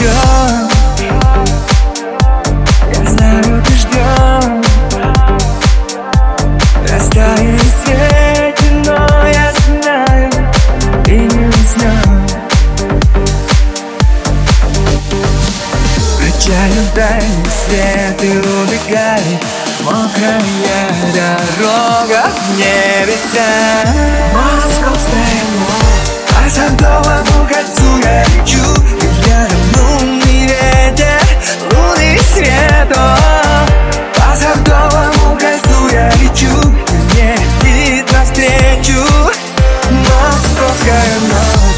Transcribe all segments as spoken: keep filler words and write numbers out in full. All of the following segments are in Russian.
ждем. Я знаю, ты ждешь. Растает свет, но я знаю, ты не уснешь. Включаю дальний свет и убегай. Мокрая дорога в небеса. Московская ночь. По Садовому кольцу я лечу, и рядом лунный ветер, лунный свет. О, по Садовому кольцу я лечу, и мне летит навстречу московская ночь.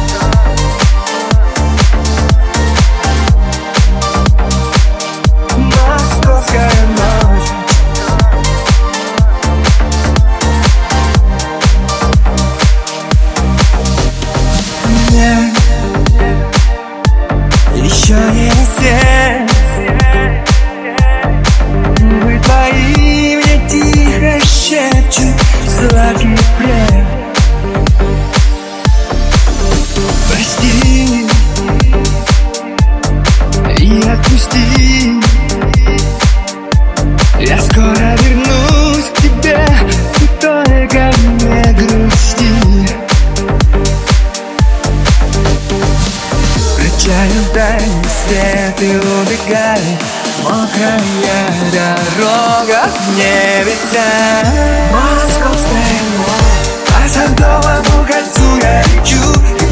Московская ночь. Еще не свет, губы твои мне тихо шепчут сладкий плен. Прости и отпусти, я скоро вернусь к тебе, ты только не грусти. Включаю дальний свет и убегай. Мокрая дорога в небеса. Московская ночь. По Садовому кольцу я лечу,